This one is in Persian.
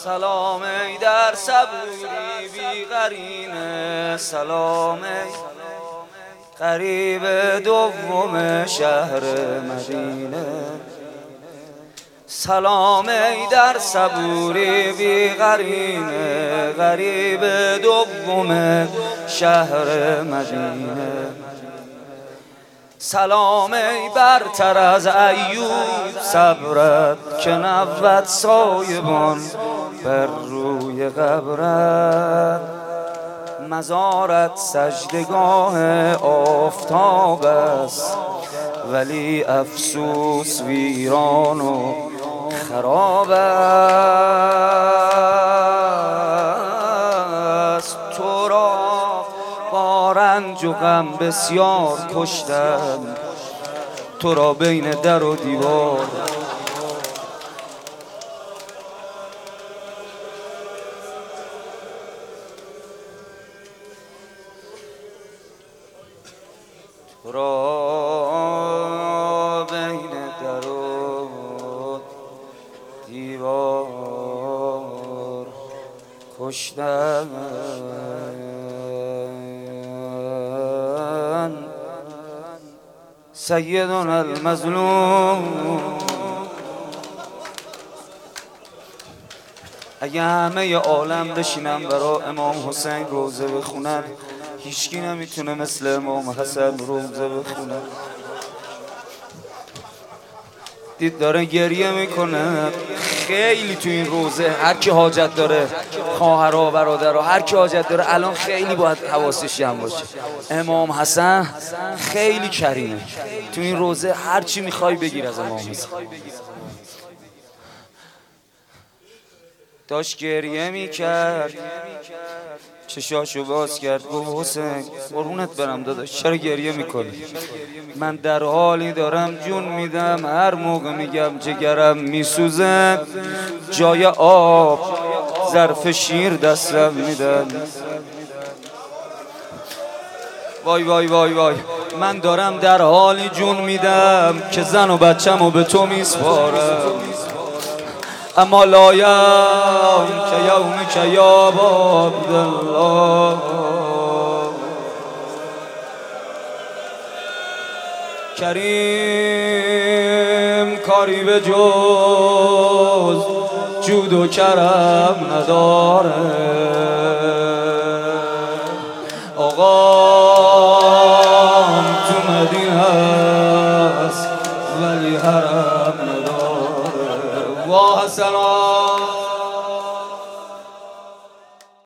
سلام ای در صبوری بی قرینه، سلام ای غریب دوم شهر مدینه. سلام ای در صبوری بی قرینه، غریب دوم شهر مدینه. سلام ای برتر از ایوب صبرت، که نبود سایبان بر روی قبرت. مزارت سجدگاه آفتاب است، ولی افسوس ویران و خراب است. تو را با رنج و غم بسیار کشتم، تو را بین در و دیوار. تو را بین در و دیوار کشتم. سیدنا المظلوم. اگه همه عالم بشینم برا امام حسین روزه بخونن، هیچکی نمیتونه مثل امام حسن روزه بخونه. دید داره گریه میکنه. خیلی تو این روزه هر کی حاجت داره، خواهرها برادرها، هر کی حاجت داره الان خیلی باید حواسش جمع باشه. امام حسن خیلی کریمه. تو این روزه هر چی میخوای بگیر از امام حسن. داشت گریه میکرد، چشاشو باز کرد، گفت حسین قربونت برم داداش، چرا گریه میکنی؟ من در حالی دارم جون میدم، هر موقع میگم جگرم میسوزه، جای آب ظرف شیر دستم میدم. وای وای وای وای، من دارم در حالی جون میدم که زن و بچه‌مو به تو میسپارم. اما لایم که یوم که یا عبدالله، کریم کاری به جز جود و کرم نداره. آقام تو مدینه است ولی حرم نداره. واه سلام